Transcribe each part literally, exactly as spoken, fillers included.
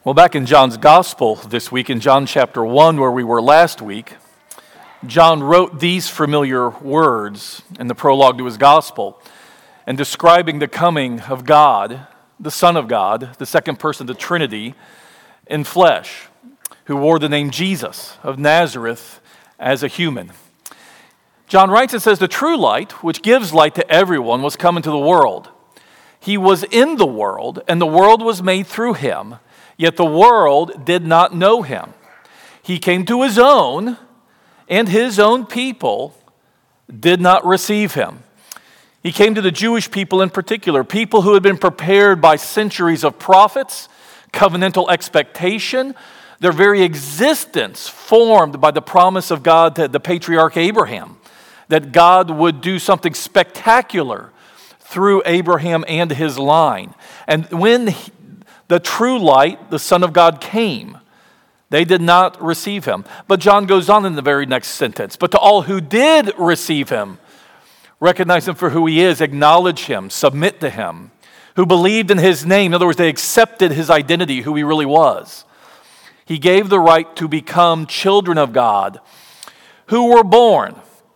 Well, back in John's Gospel this week, in John chapter one, where we were last week, John wrote these familiar words in the prologue to his Gospel, and describing the coming of God, the Son of God, the second person of the Trinity, in flesh, who wore the name Jesus of Nazareth as a human. John writes and says, "The true light, which gives light to everyone, was come into the world. He was in the world, and the world was made through him. Yet the world did not know him. He came to his own, and his own people did not receive him." He came to the Jewish people in particular, people who had been prepared by centuries of prophets, covenantal expectation, their very existence formed by the promise of God to the patriarch Abraham, that God would do something spectacular through Abraham and his line. And when he, the true light, the Son of God, came, they did not receive him. But John goes on in the very next sentence. "But to all who did receive him, recognize him for who he is, acknowledge him, submit to him, who believed in his name," in other words, they accepted his identity, who he really was, "he gave the right to become children of God, who were born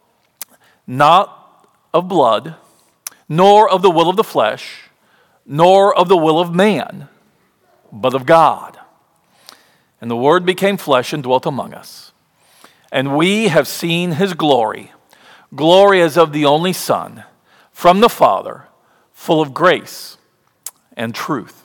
not of blood, nor of the will of the flesh, nor of the will of man, but of God. And the Word became flesh and dwelt among us. And we have seen his glory, glory as of the only Son, from the Father, full of grace and truth."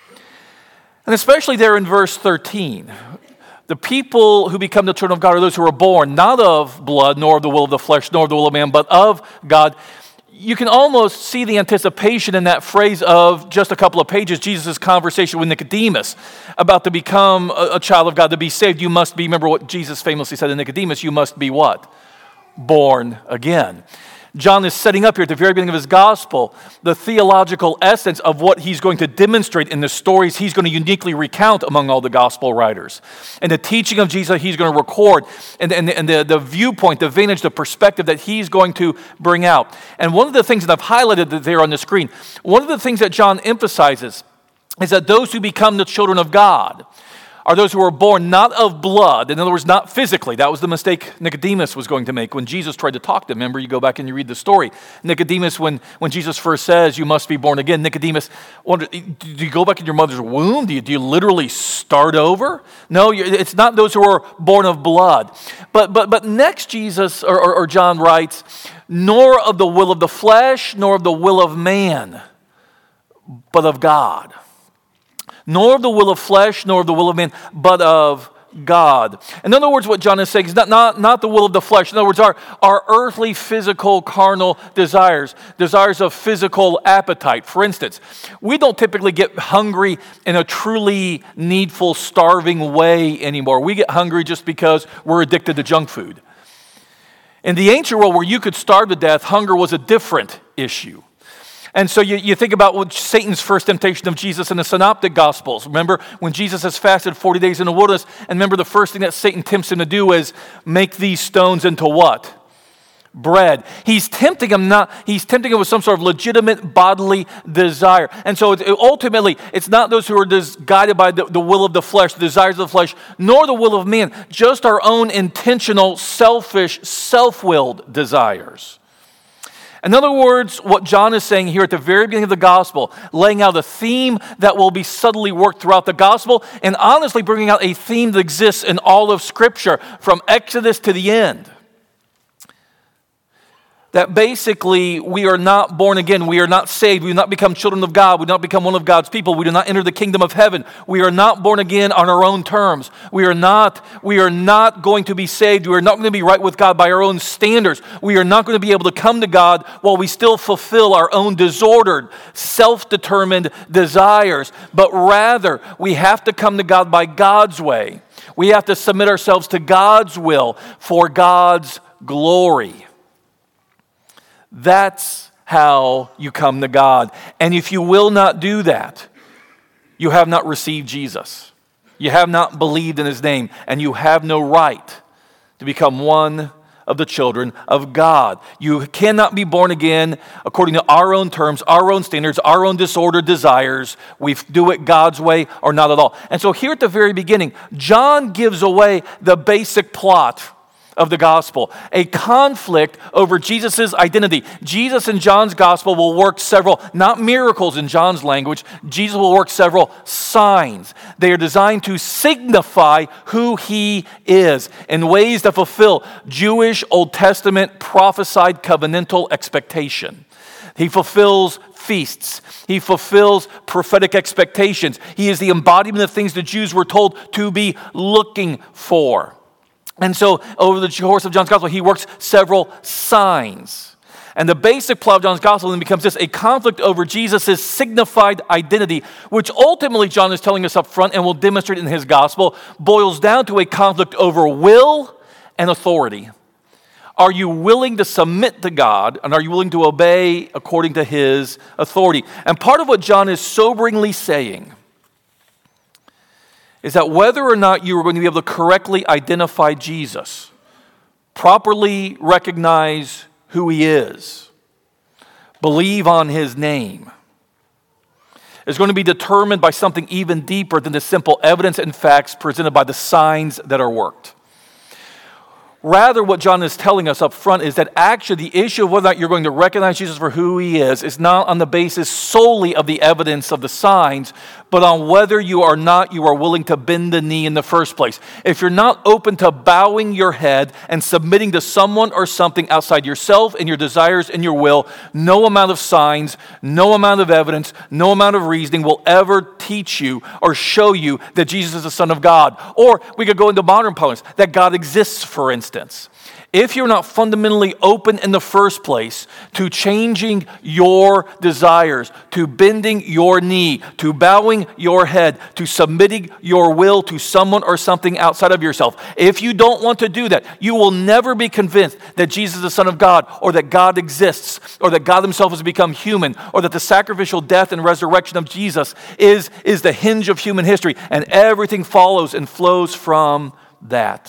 And especially there in verse thirteen, the people who become the children of God are those who are born not of blood, nor of the will of the flesh, nor of the will of man, but of God. You can almost see the anticipation in that phrase of just a couple of pages, Jesus' conversation with Nicodemus about to become a, a child of God, to be saved. You must be, remember what Jesus famously said to Nicodemus, you must be what? Born again. John is setting up here at the very beginning of his gospel the theological essence of what he's going to demonstrate in the stories he's going to uniquely recount among all the gospel writers. And the teaching of Jesus he's going to record, and, and, and the, the viewpoint, the vantage, the perspective that he's going to bring out. And one of the things that I've highlighted there on the screen, one of the things that John emphasizes is that those who become the children of God are those who are born not of blood, in other words, not physically. That was the mistake Nicodemus was going to make when Jesus tried to talk to him. Remember, you go back and you read the story. Nicodemus, when, when Jesus first says, "You must be born again," Nicodemus wondered, do you go back in your mother's womb? Do you, do you literally start over? No, it's not those who are born of blood. But but but next Jesus, or, or, or John writes, "Nor of the will of the flesh, nor of the will of man, but of God." Nor of the will of flesh, nor of the will of man, but of God. In other words, what John is saying is not, not, not the will of the flesh. In other words, our, our earthly, physical, carnal desires, desires of physical appetite. For instance, we don't typically get hungry in a truly needful, starving way anymore. We get hungry just because we're addicted to junk food. In the ancient world where you could starve to death, hunger was a different issue. And so you, you think about what Satan's first temptation of Jesus in the Synoptic Gospels. Remember when Jesus has fasted forty days in the wilderness, and remember the first thing that Satan tempts him to do is make these stones into what? Bread. He's tempting him not, he's tempting him with some sort of legitimate bodily desire. And so it, ultimately, it's not those who are des- guided by the, the will of the flesh, the desires of the flesh, nor the will of man, just our own intentional, selfish, self-willed desires. In other words, what John is saying here at the very beginning of the gospel, laying out a theme that will be subtly worked throughout the gospel, and honestly bringing out a theme that exists in all of Scripture, from Exodus to the end. That basically we are not born again, we are not saved, we do not become children of God, we do not become one of God's people, we do not enter the kingdom of heaven. We are not born again on our own terms. We are not, we are not going to be saved, we are not going to be right with God by our own standards. We are not going to be able to come to God while we still fulfill our own disordered, self-determined desires. But rather, we have to come to God by God's way. We have to submit ourselves to God's will for God's glory. That's how you come to God. And if you will not do that, you have not received Jesus. You have not believed in his name, and you have no right to become one of the children of God. You cannot be born again according to our own terms, our own standards, our own disordered desires. We do it God's way or not at all. And so here at the very beginning, John gives away the basic plot of the gospel, a conflict over Jesus' identity. Jesus in John's gospel will work several, not miracles in John's language, Jesus will work several signs. They are designed to signify who he is in ways that fulfill Jewish Old Testament prophesied covenantal expectation. He fulfills feasts. He fulfills prophetic expectations. He is the embodiment of things the Jews were told to be looking for. And so, over the course of John's gospel, he works several signs. And the basic plot of John's gospel then becomes this, a conflict over Jesus' signified identity, which ultimately John is telling us up front and will demonstrate in his gospel, boils down to a conflict over will and authority. Are you willing to submit to God, and are you willing to obey according to his authority? And part of what John is soberingly saying is that whether or not you are going to be able to correctly identify Jesus, properly recognize who he is, believe on his name, is going to be determined by something even deeper than the simple evidence and facts presented by the signs that are worked. Rather, what John is telling us up front is that actually the issue of whether or not you're going to recognize Jesus for who he is is not on the basis solely of the evidence of the signs, but on whether you are not, you are willing to bend the knee in the first place. If you're not open to bowing your head and submitting to someone or something outside yourself and your desires and your will, no amount of signs, no amount of evidence, no amount of reasoning will ever teach you or show you that Jesus is the Son of God. Or we could go into modern parlance, that God exists, for instance. If you're not fundamentally open in the first place to changing your desires, to bending your knee, to bowing your head, to submitting your will to someone or something outside of yourself, if you don't want to do that, you will never be convinced that Jesus is the Son of God, or that God exists, or that God himself has become human, or that the sacrificial death and resurrection of Jesus is, is the hinge of human history, and everything follows and flows from that.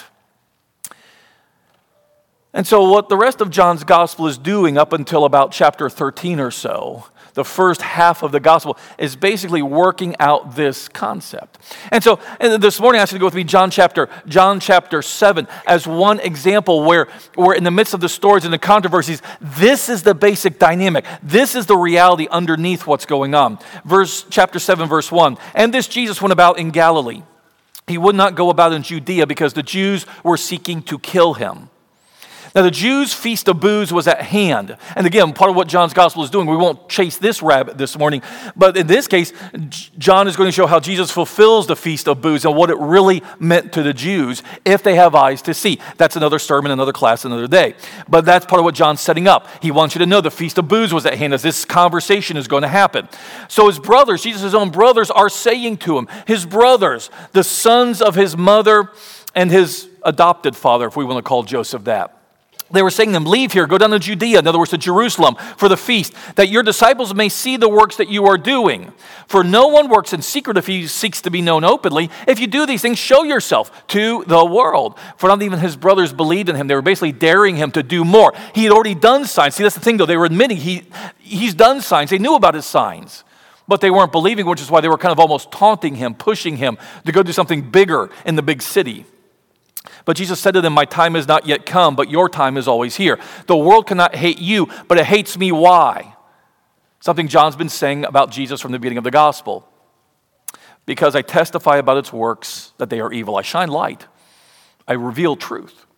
And so what the rest of John's gospel is doing up until about chapter thirteen or so, the first half of the gospel, is basically working out this concept. And so and this morning I asked you to go with me John chapter, John chapter seven as one example where, where in the midst of the stories and the controversies, this is the basic dynamic. This is the reality underneath what's going on. Verse chapter seven, verse one, and this Jesus went about in Galilee. He would not go about in Judea because the Jews were seeking to kill him. Now, the Jews' feast of booths was at hand. And again, part of what John's gospel is doing, we won't chase this rabbit this morning, but in this case, John is going to show how Jesus fulfills the feast of booths and what it really meant to the Jews if they have eyes to see. That's another sermon, another class, another day. But that's part of what John's setting up. He wants you to know the feast of booths was at hand as this conversation is going to happen. So his brothers, Jesus' own brothers, are saying to him, his brothers, the sons of his mother and his adopted father, if we want to call Joseph that. They were saying to them, leave here, go down to Judea, in other words to Jerusalem, for the feast, that your disciples may see the works that you are doing. For no one works in secret if he seeks to be known openly. If you do these things, show yourself to the world. For not even his brothers believed in him. They were basically daring him to do more. He had already done signs. See, that's the thing though. They were admitting he he's done signs. They knew about his signs. But they weren't believing, which is why they were kind of almost taunting him, pushing him to go do something bigger in the big city. But Jesus said to them, my time is not yet come, but your time is always here. The world cannot hate you, but it hates me. Why? Something John's been saying about Jesus from the beginning of the gospel. Because I testify about its works that they are evil. I shine light. I reveal truth.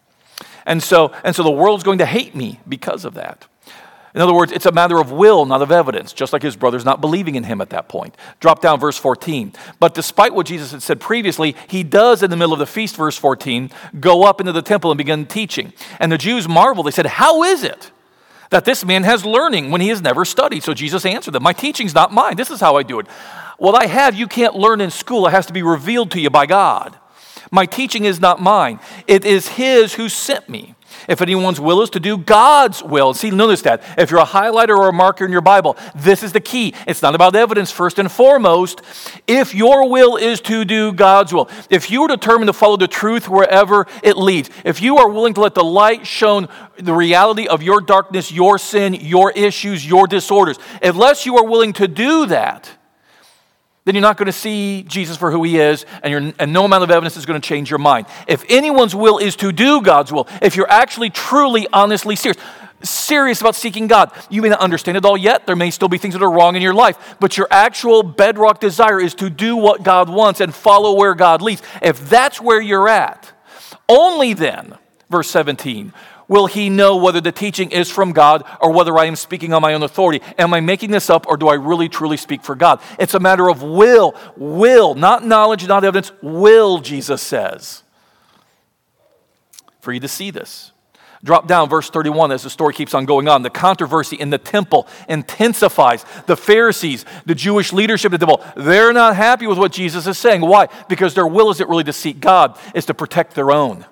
And so, and so the world's going to hate me because of that. In other words, it's a matter of will, not of evidence, just like his brothers not believing in him at that point. Drop down verse fourteen. But despite what Jesus had said previously, he does in the middle of the feast, verse fourteen, go up into the temple and begin teaching. And the Jews marveled. They said, how is it that this man has learning when he has never studied? So Jesus answered them, my teaching's not mine. This is how I do it. What I have, you can't learn in school. It has to be revealed to you by God. My teaching is not mine. It is his who sent me. If anyone's will is to do God's will. See, notice that. If you're a highlighter or a marker in your Bible, this is the key. It's not about evidence first and foremost. If your will is to do God's will, if you are determined to follow the truth wherever it leads, if you are willing to let the light shine the reality of your darkness, your sin, your issues, your disorders, unless you are willing to do that, then you're not going to see Jesus for who he is, and, you're, and no amount of evidence is going to change your mind. If anyone's will is to do God's will, if you're actually, truly, honestly serious, serious about seeking God, you may not understand it all yet. There may still be things that are wrong in your life, but your actual bedrock desire is to do what God wants and follow where God leads. If that's where you're at, only then, verse seventeen, will he know whether the teaching is from God or whether I am speaking on my own authority. Am I making this up or do I really truly speak for God? It's a matter of will. Will, not knowledge, not evidence. Will, Jesus says. For you to see this. Drop down verse thirty-one as the story keeps on going on. The controversy in the temple intensifies. The Pharisees, the Jewish leadership of the temple, they're not happy with what Jesus is saying. Why? Because their will isn't really to seek God. It's to protect their own.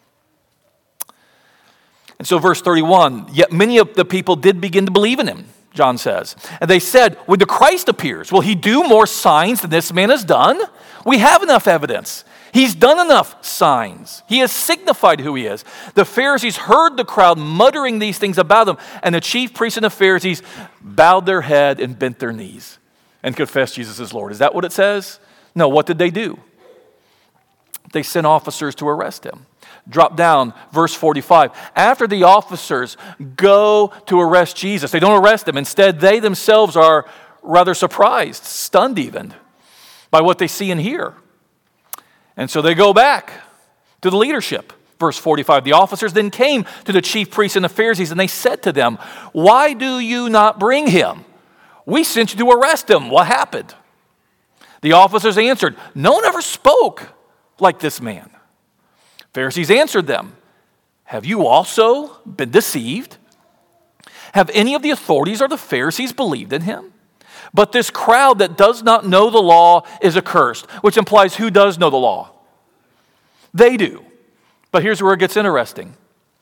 And so verse thirty-one, yet many of the people did begin to believe in him, John says. And they said, when the Christ appears, will he do more signs than this man has done? We have enough evidence. He's done enough signs. He has signified who he is. The Pharisees heard the crowd muttering these things about him, and the chief priests and the Pharisees bowed their head and bent their knees and confessed Jesus as Lord. Is that what it says? No, what did they do? They sent officers to arrest him. Drop down, verse forty-five. After the officers go to arrest Jesus, they don't arrest him. Instead, they themselves are rather surprised, stunned even, by what they see and hear. And so they go back to the leadership. Verse forty-five, the officers then came to the chief priests and the Pharisees, and they said to them, why do you not bring him? We sent you to arrest him. What happened? The officers answered, no one ever spoke like this man. Pharisees answered them, have you also been deceived? Have any of the authorities or the Pharisees believed in him? But this crowd that does not know the law is accursed, which implies who does know the law? They do. But here's where it gets interesting.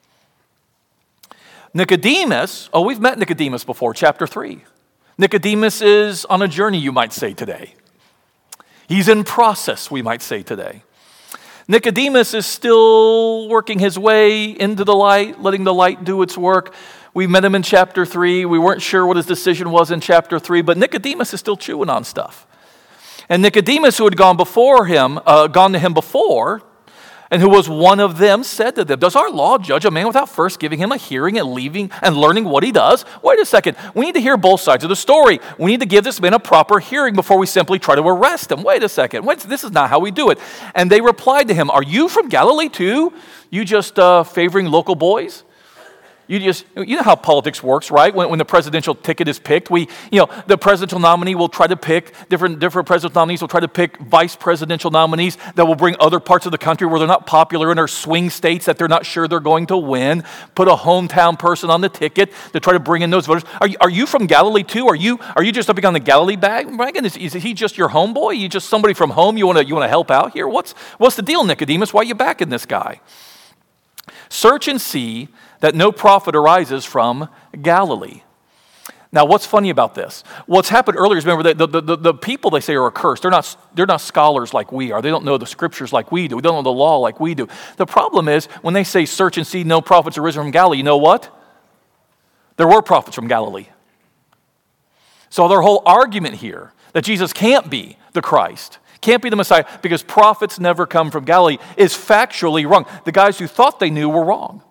Nicodemus, oh, we've met Nicodemus before, chapter three. Nicodemus is on a journey, you might say today. He's in process, we might say today. Nicodemus is still working his way into the light, letting the light do its work. We met him in chapter three. We weren't sure what his decision was in chapter three, but Nicodemus is still chewing on stuff. And Nicodemus, who had gone before him, uh, gone to him before, and who was one of them, said to them, does our law judge a man without first giving him a hearing and leaving and learning what he does? Wait a second. We need to hear both sides of the story. We need to give this man a proper hearing before we simply try to arrest him. Wait a second. Wait, this is not how we do it. And they replied to him, are you from Galilee too? You just uh, favoring local boys? You just, you know how politics works, right? When, when the presidential ticket is picked, we, you know, the presidential nominee will try to pick, different, different presidential nominees will try to pick vice presidential nominees that will bring other parts of the country where they're not popular in, or swing states that they're not sure they're going to win, put a hometown person on the ticket to try to bring in those voters. Are you, are you from Galilee too? Are you, are you just up on the Galilee wagon? Is, is he just your homeboy? You just somebody from home you want to, you want to help out here? What's, what's the deal, Nicodemus? Why are you backing this guy? Search and see that no prophet arises from Galilee. Now, what's funny about this? What's happened earlier is, remember, the, the, the, the people they say are accursed. They're not, they're not scholars like we are. They don't know the scriptures like we do. They don't know the law like we do. The problem is, when they say search and see no prophets arisen from Galilee, you know what? There were prophets from Galilee. So their whole argument here, that Jesus can't be the Christ, can't be the Messiah, because prophets never come from Galilee, is factually wrong. The guys who thought they knew were wrong.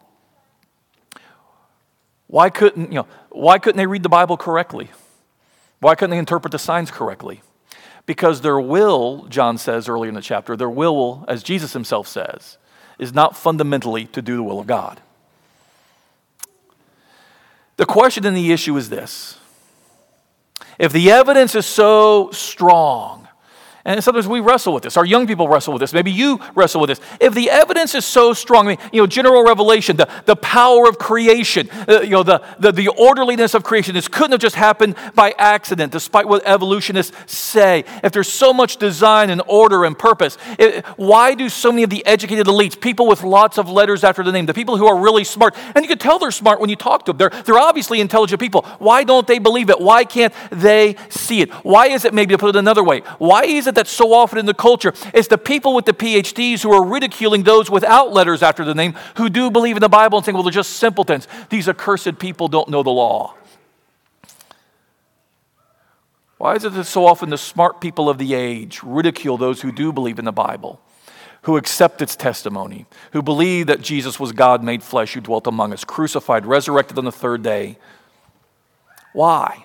Why couldn't, you know, why couldn't they read the Bible correctly? Why couldn't they interpret the signs correctly? Because their will, John says earlier in the chapter, their will, as Jesus himself says, is not fundamentally to do the will of God. The question and the issue is this. If the evidence is so strong, And sometimes we wrestle with this. Our young people wrestle with this. Maybe you wrestle with this. If the evidence is so strong, I mean, you know, general revelation, the, the power of creation, uh, you know, the, the, the orderliness of creation, this couldn't have just happened by accident, despite what evolutionists say. If there's so much design and order and purpose, it, why do so many of the educated elites, people with lots of letters after the name, the people who are really smart, and you can tell they're smart when you talk to them. They're, they're obviously intelligent people. Why don't they believe it? Why can't they see it? Why is it, maybe to put it another way, why is it that so often in the culture, it's the people with the P H Ds who are ridiculing those without letters after the name who do believe in the Bible and saying, well, they're just simpletons. These accursed people don't know the law. Why is it that so often the smart people of the age ridicule those who do believe in the Bible, who accept its testimony, who believe that Jesus was God made flesh who dwelt among us, crucified, resurrected on the third day? Why?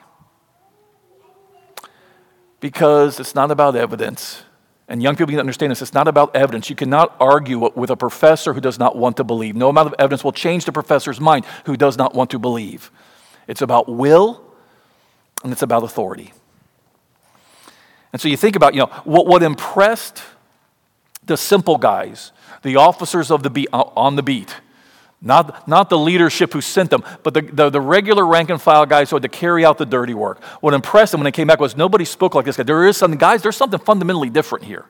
Because it's not about evidence. And young people need to understand this. It's not about evidence. You cannot argue with a professor who does not want to believe. No amount of evidence will change the professor's mind who does not want to believe. It's about will, and it's about authority. And so you think about, you know, what, what impressed the simple guys, the officers of the beat, on the beat, Not, not the leadership who sent them, but the, the, the regular rank and file guys who had to carry out the dirty work. What impressed them when they came back was nobody spoke like this guy. There is something, guys, there's something fundamentally different here.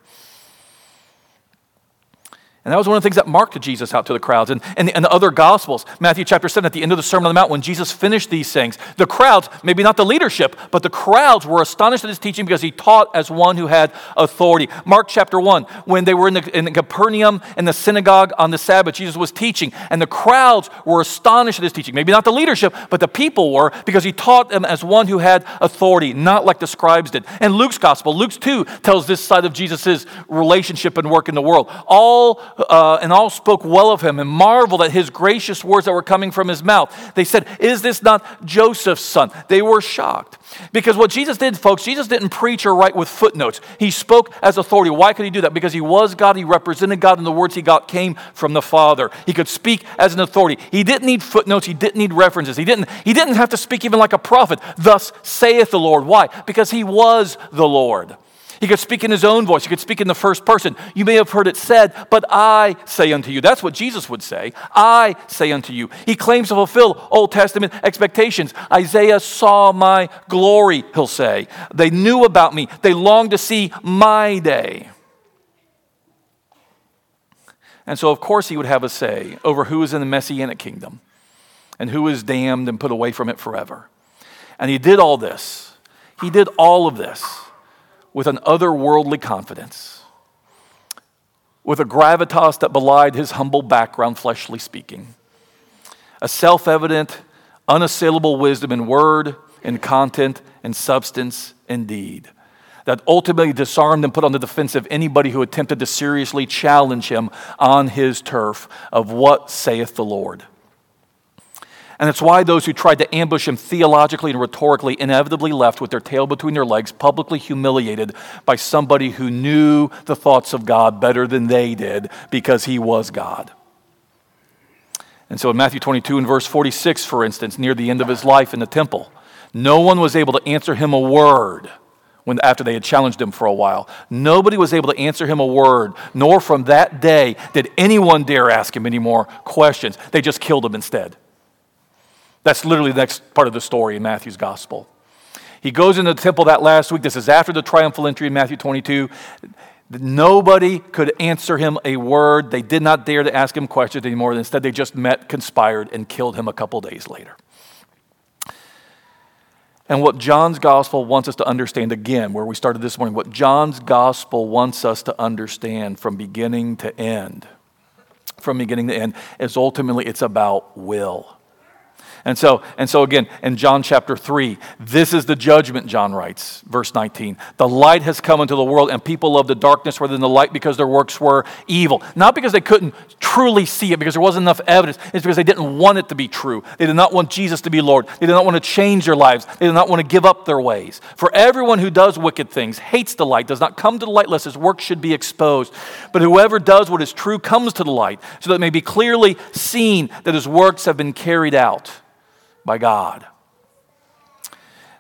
And that was one of the things that marked Jesus out to the crowds. And, and, the, and the other Gospels, Matthew chapter seven, at the end of the Sermon on the Mount, when Jesus finished these things, the crowds, maybe not the leadership, but the crowds were astonished at his teaching because he taught as one who had authority. Mark chapter one, when they were in, the, in Capernaum in the synagogue on the Sabbath, Jesus was teaching, and the crowds were astonished at his teaching. Maybe not the leadership, but the people were, because he taught them as one who had authority, not like the scribes did. And Luke's Gospel, Luke two, tells this side of Jesus' relationship and work in the world. All Uh, and all spoke well of him and marveled at his gracious words that were coming from his mouth. They said, is this not Joseph's son? They were shocked. Because what Jesus did, folks, Jesus didn't preach or write with footnotes. He spoke as authority. Why could he do that? Because he was God. He represented God, and the words he got came from the Father. He could speak as an authority. He didn't need footnotes. He didn't need references. He didn't, he didn't have to speak even like a prophet. Thus saith the Lord. Why? Because he was the Lord. He could speak in his own voice. He could speak in the first person. You may have heard it said, but I say unto you. That's what Jesus would say. I say unto you. He claims to fulfill Old Testament expectations. Isaiah saw my glory, he'll say. They knew about me. They longed to see my day. And so, of course, he would have a say over who is in the Messianic kingdom and who is damned and put away from it forever. And he did all this. He did all of this with an otherworldly confidence, with a gravitas that belied his humble background, fleshly speaking, a self-evident, unassailable wisdom in word, in content, in substance, in deed, that ultimately disarmed and put on the defensive anybody who attempted to seriously challenge him on his turf of what saith the Lord. And it's why those who tried to ambush him theologically and rhetorically inevitably left with their tail between their legs, publicly humiliated by somebody who knew the thoughts of God better than they did because he was God. And so in Matthew twenty-two and verse forty-six, for instance, near the end of his life in the temple, no one was able to answer him a word when after they had challenged him for a while. Nobody was able to answer him a word, nor from that day did anyone dare ask him any more questions. They just killed him instead. That's literally the next part of the story in Matthew's gospel. He goes into the temple that last week. This is after the triumphal entry in Matthew twenty-two. Nobody could answer him a word. They did not dare to ask him questions anymore. Instead, they just met, conspired, and killed him a couple days later. And what John's gospel wants us to understand, again, where we started this morning, what John's gospel wants us to understand from beginning to end, from beginning to end, is ultimately it's about will. And so, and so again, in John chapter three, this is the judgment, John writes, verse nineteen. The light has come into the world, and people love the darkness rather than the light because their works were evil. Not because they couldn't truly see it, because there wasn't enough evidence. It's because they didn't want it to be true. They did not want Jesus to be Lord. They did not want to change their lives. They did not want to give up their ways. For everyone who does wicked things hates the light, does not come to the light lest his work should be exposed. But whoever does what is true comes to the light, so that it may be clearly seen that his works have been carried out by God.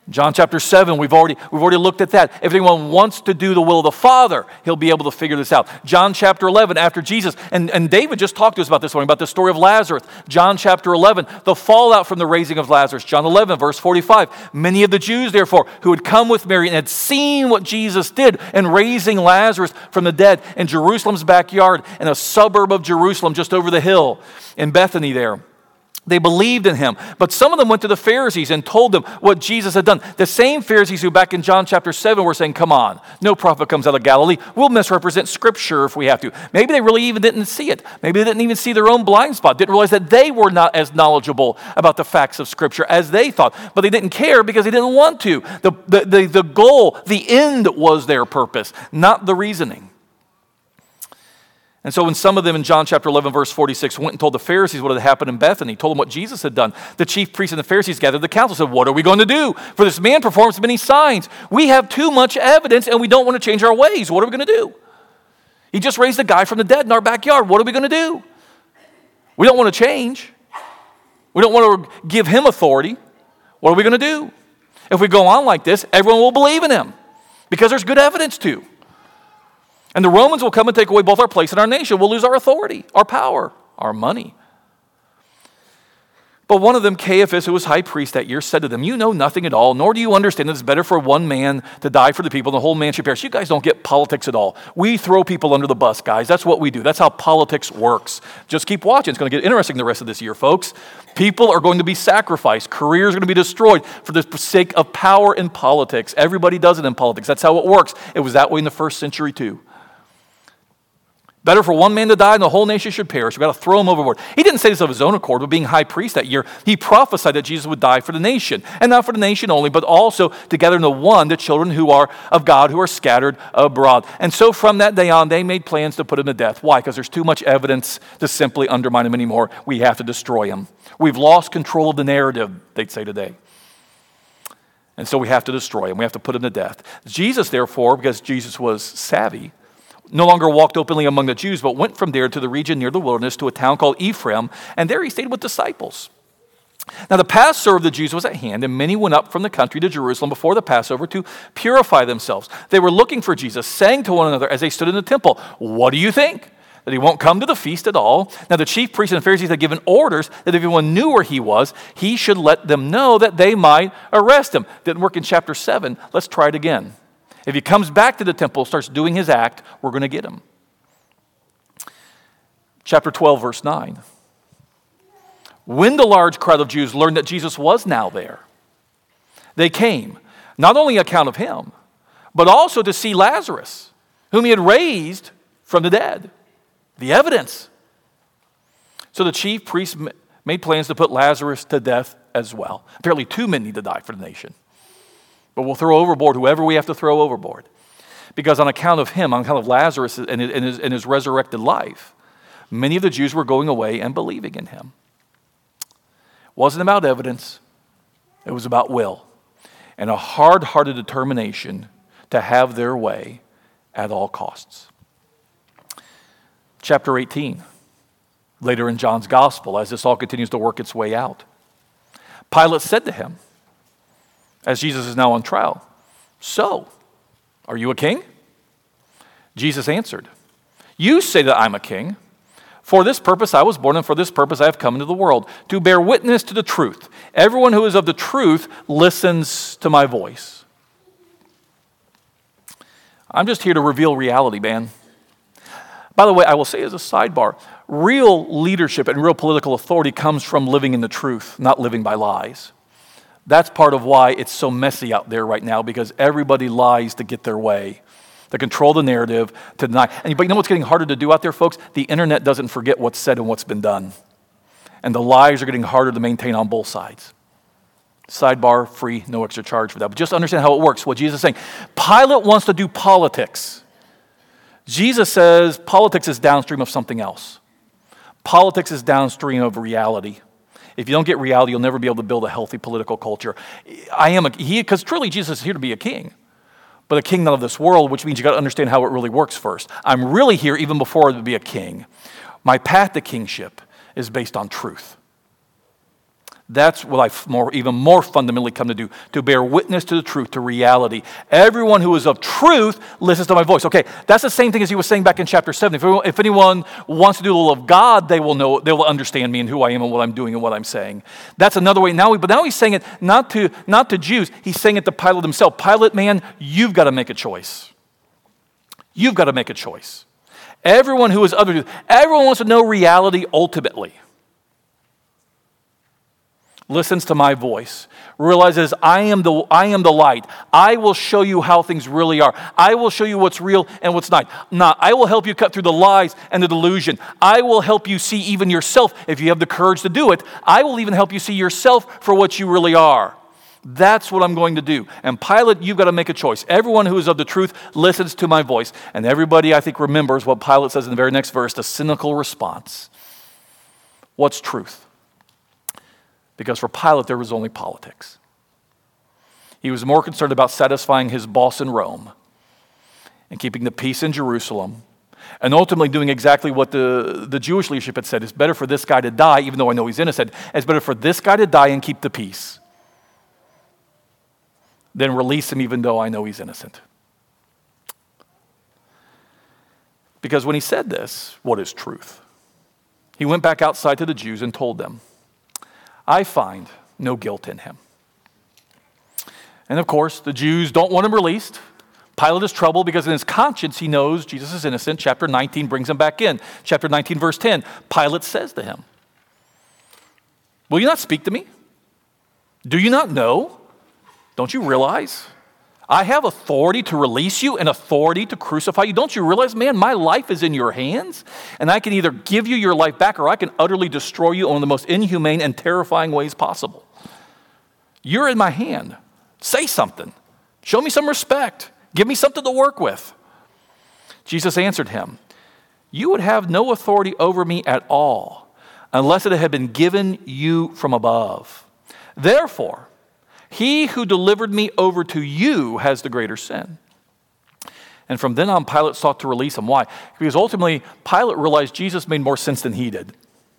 John chapter seven, we've already, we've already looked at that. If anyone wants to do the will of the Father, he'll be able to figure this out. John chapter eleven, after Jesus, and, and David just talked to us about this one, about the story of Lazarus. John chapter eleven, the fallout from the raising of Lazarus. John eleven, verse forty-five. Many of the Jews, therefore, who had come with Mary and had seen what Jesus did in raising Lazarus from the dead in Jerusalem's backyard, in a suburb of Jerusalem just over the hill in Bethany there, they believed in him. But some of them went to the Pharisees and told them what Jesus had done. The same Pharisees who back in John chapter seven were saying, come on, no prophet comes out of Galilee. We'll misrepresent Scripture if we have to. Maybe they really even didn't see it. Maybe they didn't even see their own blind spot, didn't realize that they were not as knowledgeable about the facts of Scripture as they thought. But they didn't care because they didn't want to. The, the, the, the goal, the end was their purpose, not the reasoning. And so when some of them in John chapter eleven, verse forty-six, went and told the Pharisees what had happened in Bethany, told them what Jesus had done, the chief priests and the Pharisees gathered the council and said, what are we going to do? For this man performs many signs. We have too much evidence and we don't want to change our ways. What are we going to do? He just raised a guy from the dead in our backyard. What are we going to do? We don't want to change. We don't want to give him authority. What are we going to do? If we go on like this, everyone will believe in him because there's good evidence to. And the Romans will come and take away both our place and our nation. We'll lose our authority, our power, our money. But one of them, Caiaphas, who was high priest that year, said to them, you know nothing at all, nor do you understand that it's better for one man to die for the people than the whole man should perish. You guys don't get politics at all. We throw people under the bus, guys. That's what we do. That's how politics works. Just keep watching. It's going to get interesting the rest of this year, folks. People are going to be sacrificed. Careers are going to be destroyed for the sake of power in politics. Everybody does it in politics. That's how it works. It was that way in the first century too. Better for one man to die and the whole nation should perish. We've got to throw him overboard. He didn't say this of his own accord, but being high priest that year, he prophesied that Jesus would die for the nation. And not for the nation only, but also to gather into one the children who are of God, who are scattered abroad. And so from that day on, they made plans to put him to death. Why? Because there's too much evidence to simply undermine him anymore. We have to destroy him. We've lost control of the narrative, they'd say today. And so we have to destroy him. We have to put him to death. Jesus, therefore, because Jesus was savvy, no longer walked openly among the Jews, but went from there to the region near the wilderness to a town called Ephraim, and there he stayed with disciples. Now the Passover of the Jews was at hand, and many went up from the country to Jerusalem before the Passover to purify themselves. They were looking for Jesus, saying to one another as they stood in the temple, what do you think? That he won't come to the feast at all? Now the chief priests and the Pharisees had given orders that if anyone knew where he was, he should let them know that they might arrest him. Didn't work in chapter seven. Let's try it again. If he comes back to the temple, starts doing his act, we're going to get him. Chapter twelve, verse nine. When the large crowd of Jews learned that Jesus was now there, they came, not only on account of him, but also to see Lazarus, whom he had raised from the dead. The evidence. So the chief priests made plans to put Lazarus to death as well. Apparently two men need to die for the nation. But we'll throw overboard whoever we have to throw overboard. Because on account of him, on account of Lazarus and his, and his resurrected life, many of the Jews were going away and believing in him. It wasn't about evidence. It was about will. And a hard-hearted determination to have their way at all costs. Chapter eighteen, later in John's gospel, as this all continues to work its way out. Pilate said to him, as Jesus is now on trial, so, are you a king? Jesus answered, you say that I'm a king. For this purpose I was born, and for this purpose I have come into the world, to bear witness to the truth. Everyone who is of the truth listens to my voice. I'm just here to reveal reality, man. By the way, I will say as a sidebar, real leadership and real political authority comes from living in the truth, not living by lies. That's part of why it's so messy out there right now, because everybody lies to get their way, to control the narrative, to deny. And but you know what's getting harder to do out there, folks? The internet doesn't forget what's said and what's been done. And the lies are getting harder to maintain on both sides. Sidebar, free, no extra charge for that. But just understand how it works, what Jesus is saying. Pilate wants to do politics. Jesus says politics is downstream of something else. Politics is downstream of reality. If you don't get reality, you'll never be able to build a healthy political culture. I am a, he, because truly Jesus is here to be a king, but a king not of this world, which means you got to understand how it really works first. I'm really here even before to be a king. My path to kingship is based on truth. That's what I've more, even more fundamentally come to do, to bear witness to the truth, to reality. Everyone who is of truth listens to my voice. Okay, that's the same thing as he was saying back in chapter seven. If, if anyone wants to do the will of God, they will know, they will understand me and who I am and what I'm doing and what I'm saying. That's another way. Now, but now he's saying it not to, not to Jews. He's saying it to Pilate himself. Pilate, man, you've got to make a choice. You've got to make a choice. Everyone who is other, everyone wants to know reality ultimately. Listens to my voice, realizes I am the I am the light. I will show you how things really are. I will show you what's real and what's not. Not. I will help you cut through the lies and the delusion. I will help you see even yourself if you have the courage to do it. I will even help you see yourself for what you really are. That's what I'm going to do. And Pilate, you've got to make a choice. Everyone who is of the truth listens to my voice. And everybody, I think, remembers what Pilate says in the very next verse, the cynical response. What's truth? Because for Pilate, there was only politics. He was more concerned about satisfying his boss in Rome and keeping the peace in Jerusalem and ultimately doing exactly what the, the Jewish leadership had said. It's better for this guy to die, even though I know he's innocent. It's better for this guy to die and keep the peace than release him even though I know he's innocent. Because when he said this, what is truth? He went back outside to the Jews and told them, I find no guilt in him. And of course, the Jews don't want him released. Pilate is troubled because in his conscience he knows Jesus is innocent. Chapter nineteen brings him back in. Chapter nineteen, verse ten, Pilate says to him, will you not speak to me? Do you not know? Don't you realize? I have authority to release you and authority to crucify you. Don't you realize, man, my life is in your hands, and I can either give you your life back or I can utterly destroy you in the most inhumane and terrifying ways possible. You're in my hand. Say something. Show me some respect. Give me something to work with. Jesus answered him, you would have no authority over me at all unless it had been given you from above. Therefore, he who delivered me over to you has the greater sin. And from then on, Pilate sought to release him. Why? Because ultimately, Pilate realized Jesus made more sense than he did.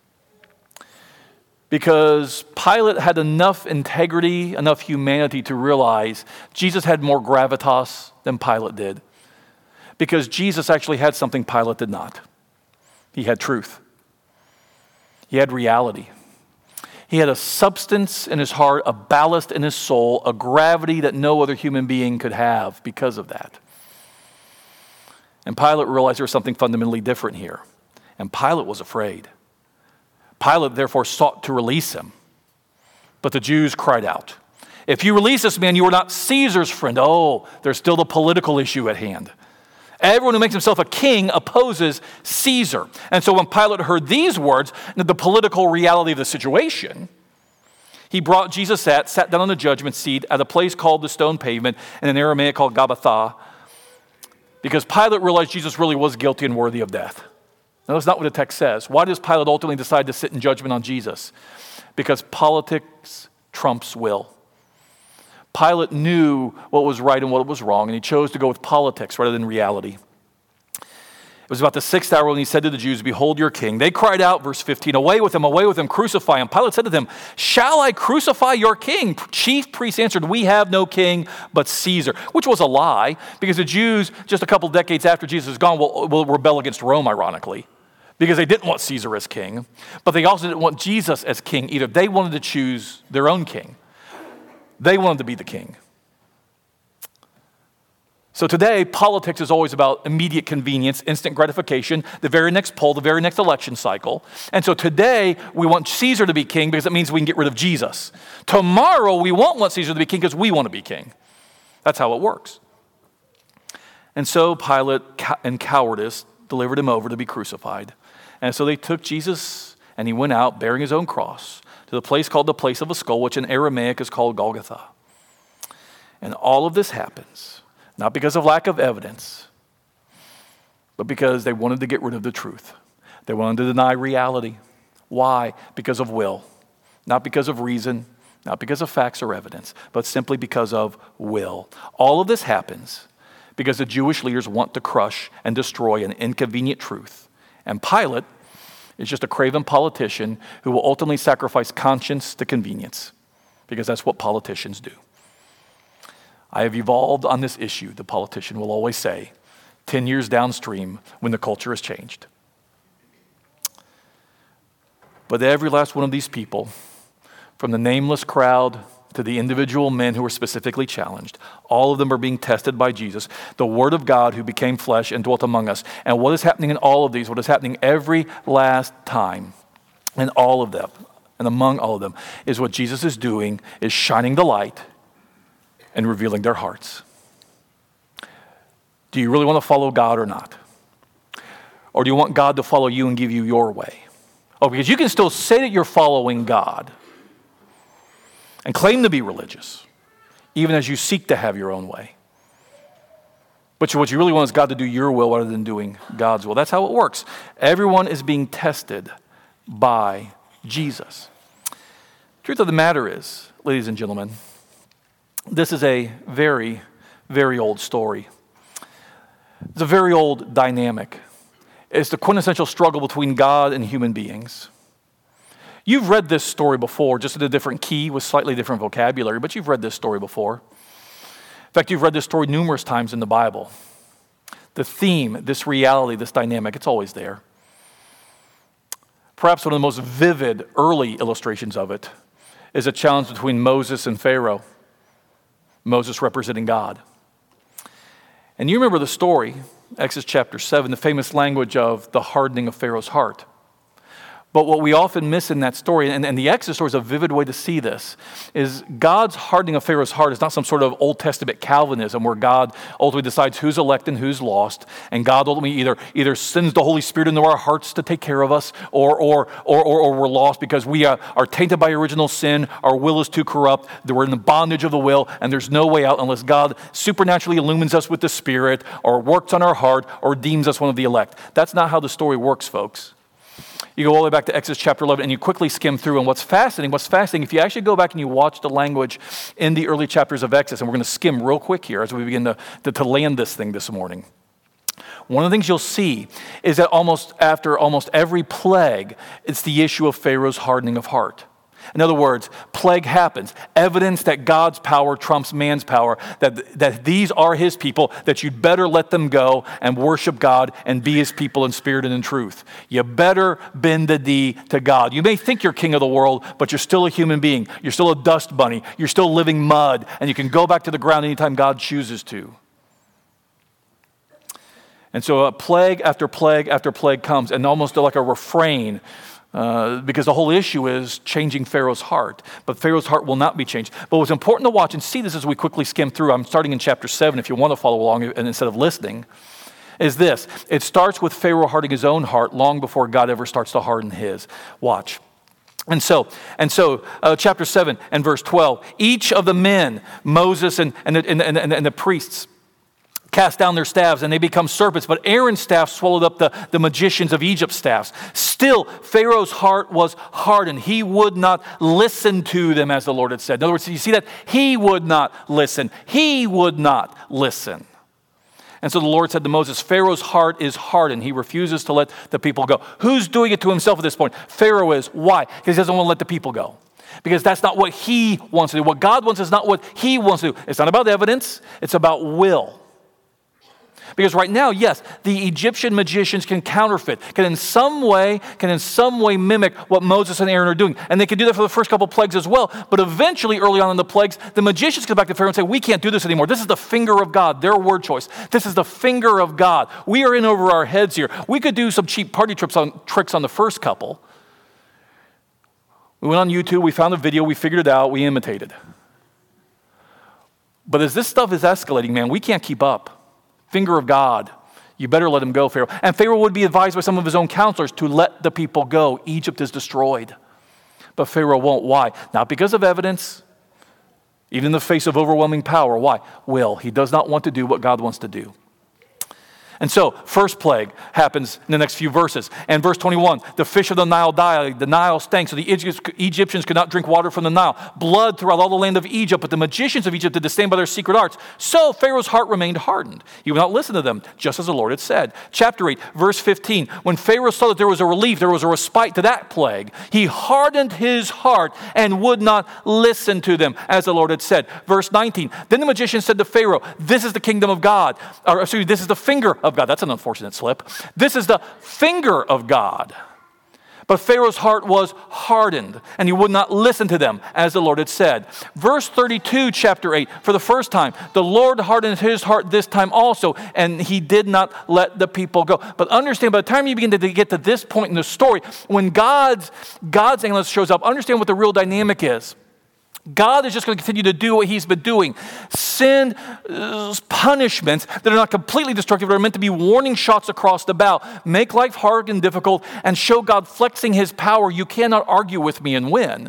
Because Pilate had enough integrity, enough humanity to realize Jesus had more gravitas than Pilate did. Because Jesus actually had something Pilate did not. He had truth. He had reality. He had a substance in his heart, a ballast in his soul, a gravity that no other human being could have because of that. And Pilate realized there was something fundamentally different here. And Pilate was afraid. Pilate therefore sought to release him. But the Jews cried out, if you release this man, you are not Caesar's friend. Oh, there's still the political issue at hand. Everyone who makes himself a king opposes Caesar. And so when Pilate heard these words, the political reality of the situation, he brought Jesus at, sat down on the judgment seat at a place called the Stone Pavement, and in Aramaic called Gabbatha, because Pilate realized Jesus really was guilty and worthy of death. Now, that's not what the text says. Why does Pilate ultimately decide to sit in judgment on Jesus? Because politics trumps will. Pilate knew what was right and what was wrong, and he chose to go with politics rather than reality. It was about the sixth hour when he said to the Jews, behold your king. They cried out, verse fifteen, away with him, away with him, crucify him. Pilate said to them, shall I crucify your king? Chief priests answered, we have no king but Caesar, which was a lie, because the Jews, just a couple decades after Jesus is gone, will, will rebel against Rome, ironically, because they didn't want Caesar as king, but they also didn't want Jesus as king either. They wanted to choose their own king. They wanted to be the king. So today, politics is always about immediate convenience, instant gratification, the very next poll, the very next election cycle. And so today, we want Caesar to be king because it means we can get rid of Jesus. Tomorrow, we won't want Caesar to be king because we want to be king. That's how it works. And so Pilate, in cowardice, delivered him over to be crucified. And so they took Jesus, and he went out bearing his own cross to the place called the place of a skull, which in Aramaic is called Golgotha. And all of this happens not because of lack of evidence, but because they wanted to get rid of the truth. They wanted to deny reality. Why? Because of will. Not because of reason, not because of facts or evidence, but simply because of will. All of this happens because the Jewish leaders want to crush and destroy an inconvenient truth. And Pilate, is just a craven politician who will ultimately sacrifice conscience to convenience, because that's what politicians do. I have evolved on this issue, the politician will always say, ten years downstream when the culture has changed. But every last one of these people, from the nameless crowd to the individual men who were specifically challenged, all of them are being tested by Jesus, the Word of God who became flesh and dwelt among us. And what is happening in all of these, what is happening every last time in all of them, and among all of them, is what Jesus is doing is shining the light and revealing their hearts. Do you really want to follow God or not? Or do you want God to follow you and give you your way? Oh, because you can still say that you're following God and claim to be religious, even as you seek to have your own way. But what you really want is God to do your will rather than doing God's will. That's how it works. Everyone is being tested by Jesus. Truth of the matter is, ladies and gentlemen, this is a very, very old story. It's a very old dynamic. It's the quintessential struggle between God and human beings. You've read this story before, just in a different key with slightly different vocabulary, but you've read this story before. In fact, you've read this story numerous times in the Bible. The theme, this reality, this dynamic, it's always there. Perhaps one of the most vivid early illustrations of it is a challenge between Moses and Pharaoh. Moses representing God. And you remember the story, Exodus chapter seven, the famous language of the hardening of Pharaoh's heart. But what we often miss in that story, and, and the Exodus story is a vivid way to see this, is God's hardening of Pharaoh's heart is not some sort of Old Testament Calvinism where God ultimately decides who's elect and who's lost, and God ultimately either, either sends the Holy Spirit into our hearts to take care of us, or, or, or, or, or we're lost because we are, are tainted by original sin, our will is too corrupt, that we're in the bondage of the will, and there's no way out unless God supernaturally illumines us with the Spirit, or works on our heart, or deems us one of the elect. That's not how the story works, folks. You go all the way back to Exodus chapter eleven and you quickly skim through. And what's fascinating, what's fascinating, if you actually go back and you watch the language in the early chapters of Exodus, and we're going to skim real quick here as we begin to, to, to land this thing this morning. One of the things you'll see is that almost after almost every plague, it's the issue of Pharaoh's hardening of heart. In other words, plague happens. Evidence that God's power trumps man's power, that, that these are his people, that you'd better let them go and worship God and be his people in spirit and in truth. You better bend the knee to God. You may think you're king of the world, but you're still a human being. You're still a dust bunny. You're still living mud, and you can go back to the ground anytime God chooses to. And so a plague after plague after plague comes, and almost like a refrain, Uh, because the whole issue is changing Pharaoh's heart. But Pharaoh's heart will not be changed. But what's important to watch and see this as we quickly skim through, I'm starting in chapter seven if you want to follow along and instead of listening, is this. It starts with Pharaoh hardening his own heart long before God ever starts to harden his. Watch. And so, and so, uh, chapter seven and verse twelve, each of the men, Moses and, and, the, and, and, and the priests, cast down their staffs and they become serpents, but Aaron's staff swallowed up the, the magicians of Egypt's staffs. Still, Pharaoh's heart was hardened. He would not listen to them as the Lord had said. In other words, you see that? He would not listen. He would not listen. And so the Lord said to Moses, Pharaoh's heart is hardened. He refuses to let the people go. Who's doing it to himself at this point? Pharaoh is. Why? Because he doesn't want to let the people go. Because that's not what he wants to do. What God wants is not what he wants to do. It's not about evidence. It's about will. Because right now, yes, the Egyptian magicians can counterfeit, can in some way, can in some way mimic what Moses and Aaron are doing. And they can do that for the first couple of plagues as well. But eventually, early on in the plagues, the magicians come back to Pharaoh and say, we can't do this anymore. This is the finger of God, their word choice. This is the finger of God. We are in over our heads here. We could do some cheap party trips on, tricks on the first couple. We went on YouTube, we found a video, we figured it out, we imitated. But as this stuff is escalating, man, we can't keep up. Finger of God, you better let him go, Pharaoh. And Pharaoh would be advised by some of his own counselors to let the people go. Egypt is destroyed. But Pharaoh won't. Why? Not because of evidence, even in the face of overwhelming power. Why? Will. He does not want to do what God wants to do. And so, first plague happens in the next few verses. And verse twenty-one, the fish of the Nile died, the Nile stank, so the Egyptians could not drink water from the Nile. Blood throughout all the land of Egypt, but the magicians of Egypt did the same by their secret arts. So Pharaoh's heart remained hardened. He would not listen to them, just as the Lord had said. Chapter eight, verse fifteen, when Pharaoh saw that there was a relief, there was a respite to that plague, he hardened his heart and would not listen to them, as the Lord had said. Verse nineteen, then the magician said to Pharaoh, this is the kingdom of God, or excuse me, this is the finger of God. That's an unfortunate slip. This is the finger of God. But Pharaoh's heart was hardened, and he would not listen to them, as the Lord had said. Verse thirty-two, chapter eight, for the first time, the Lord hardened his heart this time also, and he did not let the people go. But understand, by the time you begin to get to this point in the story, when God's, God's analyst shows up, understand what the real dynamic is. God is just going to continue to do what he's been doing. Send uh, punishments that are not completely destructive, but are meant to be warning shots across the bow. Make life hard and difficult and show God flexing his power. You cannot argue with me and win.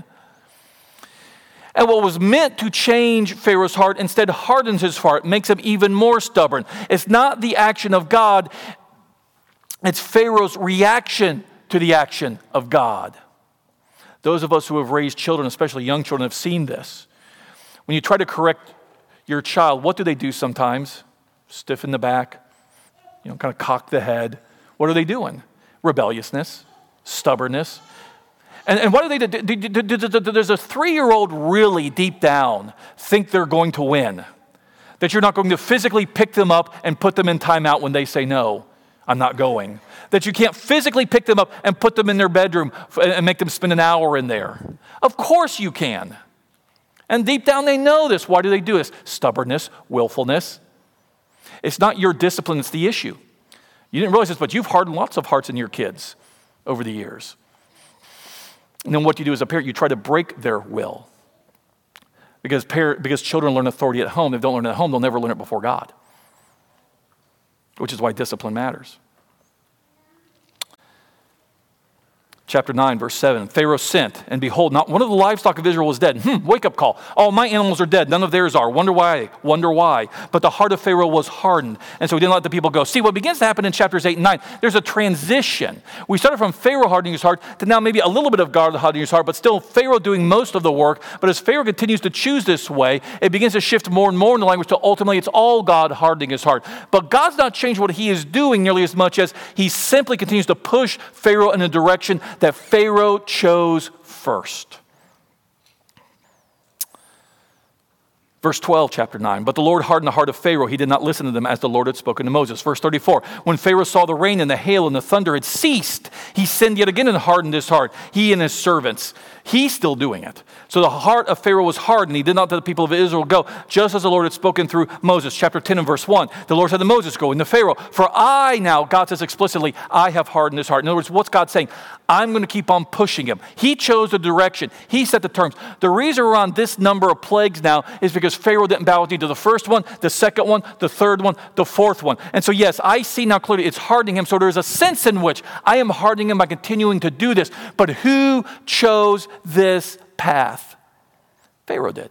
And what was meant to change Pharaoh's heart instead hardens his heart, makes him even more stubborn. It's not the action of God, it's Pharaoh's reaction to the action of God. Those of us who have raised children, especially young children, have seen this. When you try to correct your child, what do they do sometimes? Stiffen the back, you know, kind of cock the head. What are they doing? Rebelliousness, stubbornness. And, and what do they do? do, do, do, do does a three-year-old really deep down think they're going to win? That you're not going to physically pick them up and put them in timeout when they say no? I'm not going. That you can't physically pick them up and put them in their bedroom and make them spend an hour in there. Of course you can. And deep down they know this. Why do they do this? Stubbornness, willfulness. It's not your discipline that's the issue. You didn't realize this, but you've hardened lots of hearts in your kids over the years. And then what you do as a parent, you try to break their will. Because, parent, because children learn authority at home. If they don't learn it at home, they'll never learn it before God. Which is why discipline matters. Chapter nine, verse seven, Pharaoh sent, and behold, not one of the livestock of Israel was dead. Hmm, wake up call. All my animals are dead. None of theirs are. Wonder why. Wonder why. But the heart of Pharaoh was hardened, and so he didn't let the people go. See, what begins to happen in chapters eight and nine, there's a transition. We started from Pharaoh hardening his heart to now maybe a little bit of God hardening his heart, but still Pharaoh doing most of the work. But as Pharaoh continues to choose this way, it begins to shift more and more in the language till ultimately it's all God hardening his heart. But God's not changed what he is doing nearly as much as he simply continues to push Pharaoh in a direction that Pharaoh chose first. Verse twelve, chapter nine. But the Lord hardened the heart of Pharaoh. He did not listen to them as the Lord had spoken to Moses. Verse thirty-four. When Pharaoh saw the rain and the hail and the thunder had ceased, he sinned yet again and hardened his heart, he and his servants. He's still doing it. So the heart of Pharaoh was hardened. He did not let the people of Israel go, just as the Lord had spoken through Moses. Chapter ten and verse one. The Lord said to Moses, go into Pharaoh. For I now, God says explicitly, I have hardened his heart. In other words, what's God saying? I'm going to keep on pushing him. He chose the direction. He set the terms. The reason we're on this number of plagues now is because Pharaoh didn't bow to the first one, the second one, the third one, the fourth one. And so yes, I see now clearly it's hardening him. So there's a sense in which I am hardening him by continuing to do this. But who chose this path? Pharaoh did.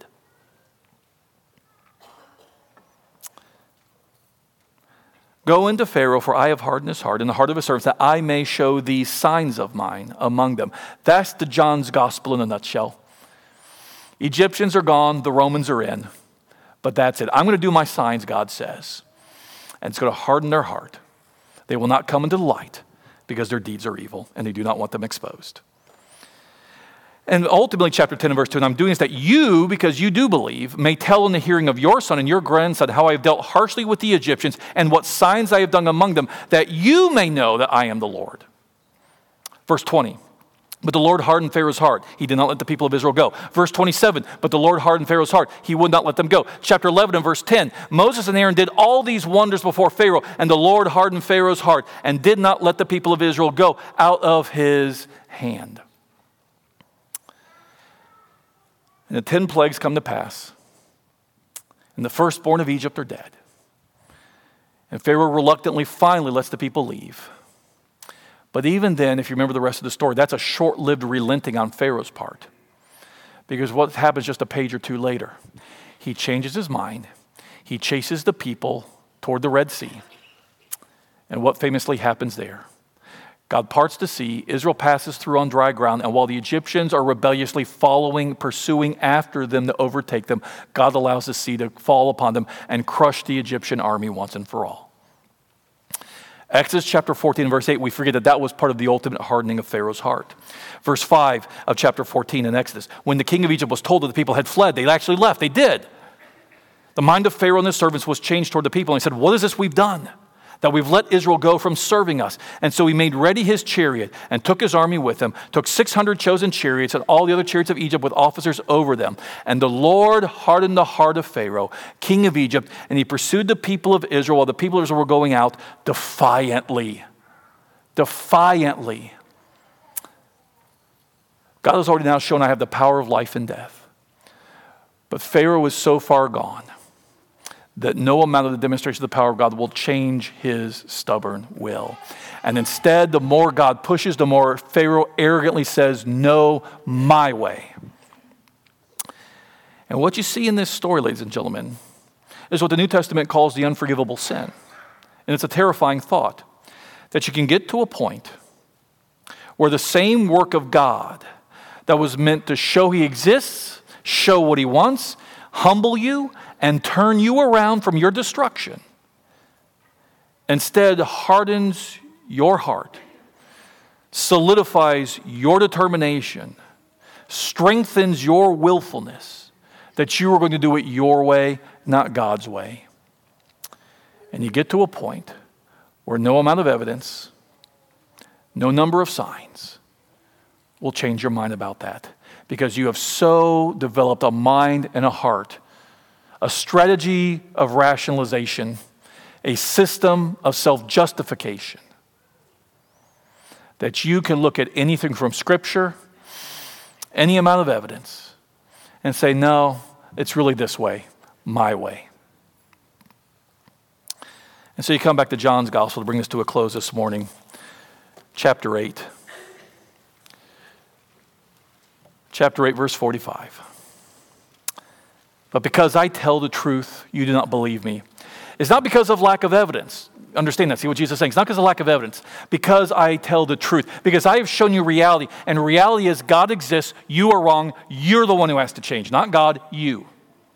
Go into Pharaoh, for I have hardened his heart and the heart of his servants, that I may show these signs of mine among them. That's the John's gospel in a nutshell. Egyptians are gone, the Romans are in. But that's it. I'm going to do my signs, God says. And it's going to harden their heart. They will not come into the light because their deeds are evil and they do not want them exposed. And ultimately, chapter ten and verse two, and I'm doing this that you, because you do believe, may tell in the hearing of your son and your grandson how I have dealt harshly with the Egyptians and what signs I have done among them, that you may know that I am the Lord. Verse twenty, but the Lord hardened Pharaoh's heart. He did not let the people of Israel go. Verse twenty-seven, but the Lord hardened Pharaoh's heart. He would not let them go. Chapter eleven and verse ten, Moses and Aaron did all these wonders before Pharaoh, and the Lord hardened Pharaoh's heart and did not let the people of Israel go out of his hand. And the ten plagues come to pass, and the firstborn of Egypt are dead. And Pharaoh reluctantly finally lets the people leave. But even then, if you remember the rest of the story, that's a short-lived relenting on Pharaoh's part. Because what happens just a page or two later? He changes his mind. He chases the people toward the Red Sea. And what famously happens there? God parts the sea, Israel passes through on dry ground, and while the Egyptians are rebelliously following, pursuing after them to overtake them, God allows the sea to fall upon them and crush the Egyptian army once and for all. Exodus chapter fourteen, verse eight, we forget that that was part of the ultimate hardening of Pharaoh's heart. Verse five of chapter fourteen in Exodus, when the king of Egypt was told that the people had fled, they actually left. They did. The mind of Pharaoh and his servants was changed toward the people, and he said, what is this we've done? That we've let Israel go from serving us. And so he made ready his chariot and took his army with him, took six hundred chosen chariots and all the other chariots of Egypt with officers over them. And the Lord hardened the heart of Pharaoh, king of Egypt, and he pursued the people of Israel while the people of Israel were going out defiantly. Defiantly. God has already now shown I have the power of life and death. But Pharaoh was so far gone that no amount of the demonstration of the power of God will change his stubborn will. And instead, the more God pushes, the more Pharaoh arrogantly says, no, my way. And what you see in this story, ladies and gentlemen, is what the New Testament calls the unforgivable sin. And it's a terrifying thought that you can get to a point where the same work of God that was meant to show he exists, show what he wants, humble you, and turn you around from your destruction, instead hardens your heart, solidifies your determination, strengthens your willfulness that you are going to do it your way, not God's way. And you get to a point where no amount of evidence, no number of signs will change your mind about that, because you have so developed a mind and a heart, a strategy of rationalization, a system of self-justification, that you can look at anything from Scripture, any amount of evidence, and say, no, it's really this way, my way. And so you come back to John's Gospel to bring us to a close this morning, chapter eight. Chapter eight, verse forty-five. But because I tell the truth, you do not believe me. It's not because of lack of evidence. Understand that. See what Jesus is saying. It's not because of lack of evidence. Because I tell the truth. Because I have shown you reality. And reality is God exists. You are wrong. You're the one who has to change. Not God, you.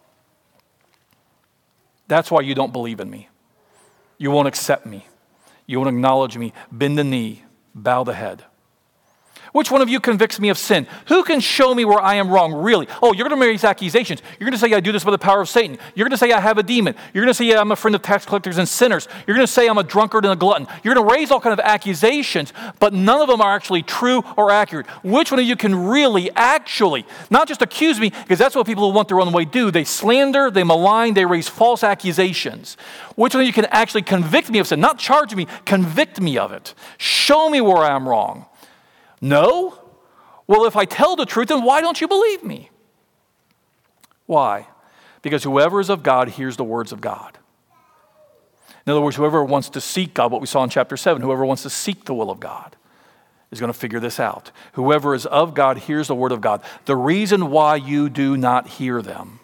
That's why you don't believe in me. You won't accept me. You won't acknowledge me. Bend the knee. Bow the head. Which one of you convicts me of sin? Who can show me where I am wrong, really? Oh, you're going to raise accusations. You're going to say I do this by the power of Satan. You're going to say I have a demon. You're going to say yeah, I'm a friend of tax collectors and sinners. You're going to say I'm a drunkard and a glutton. You're going to raise all kinds of accusations, but none of them are actually true or accurate. Which one of you can really, actually, not just accuse me, because that's what people who want their own way do. They slander, they malign, they raise false accusations. Which one of you can actually convict me of sin? Not charge me, convict me of it. Show me where I am wrong. No? Well, if I tell the truth, then why don't you believe me? Why? Because whoever is of God hears the words of God. In other words, whoever wants to seek God, what we saw in chapter seven, whoever wants to seek the will of God is going to figure this out. Whoever is of God hears the word of God. The reason why you do not hear them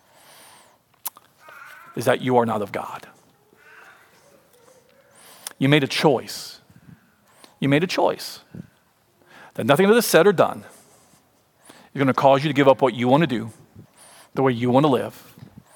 is that you are not of God. You made a choice. You made a choice. That nothing that is said or done is going to cause you to give up what you want to do, the way you want to live.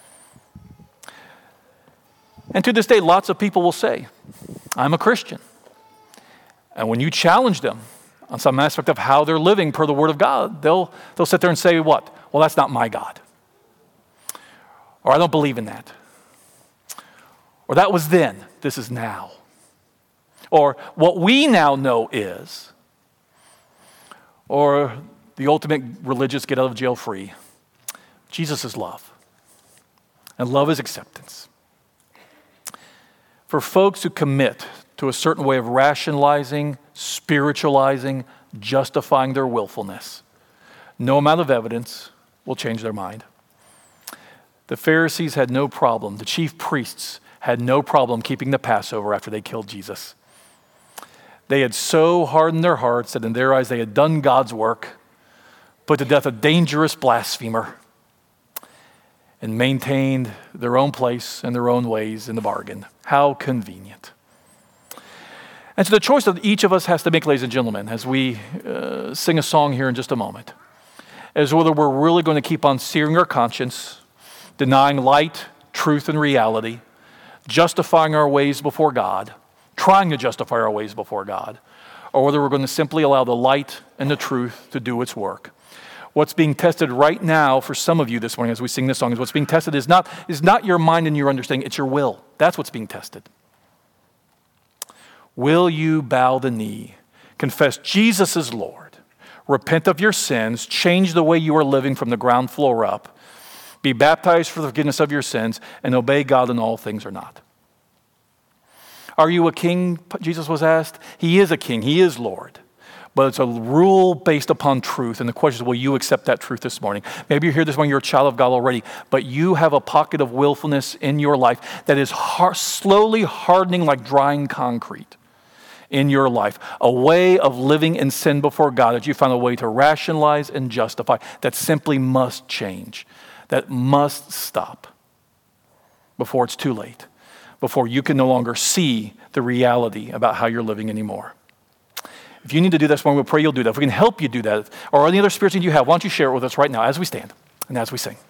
And to this day, lots of people will say, I'm a Christian. And when you challenge them on some aspect of how they're living per the Word of God, they'll, they'll sit there and say, what? Well, that's not my God. Or I don't believe in that. Or that was then, this is now. Or what we now know is, or the ultimate religious get out of jail free. Jesus is love. And love is acceptance. For folks who commit to a certain way of rationalizing, spiritualizing, justifying their willfulness, no amount of evidence will change their mind. The Pharisees had no problem. The chief priests had no problem keeping the Passover after they killed Jesus. They had so hardened their hearts that in their eyes they had done God's work, put to death a dangerous blasphemer, and maintained their own place and their own ways in the bargain. How convenient. And so the choice that each of us has to make, ladies and gentlemen, as we uh, sing a song here in just a moment, is whether we're really going to keep on searing our conscience, denying light, truth, and reality, justifying our ways before God, trying to justify our ways before God, or whether we're going to simply allow the light and the truth to do its work. What's being tested right now for some of you this morning as we sing this song is what's being tested is not, is not your mind and your understanding, it's your will. That's what's being tested. Will you bow the knee, confess Jesus is Lord, repent of your sins, change the way you are living from the ground floor up, be baptized for the forgiveness of your sins, and obey God in all things or not? Are you a king, Jesus was asked? He is a king. He is Lord. But it's a rule based upon truth. And the question is, will you accept that truth this morning? Maybe you're here this morning, you're a child of God already, but you have a pocket of willfulness in your life that is hard, slowly hardening like drying concrete in your life. A way of living in sin before God that you found a way to rationalize and justify that simply must change, that must stop before it's too late, before you can no longer see the reality about how you're living anymore. If you need to do this, we'll pray you'll do that. If we can help you do that, or any other spiritual need you have, why don't you share it with us right now as we stand and as we sing.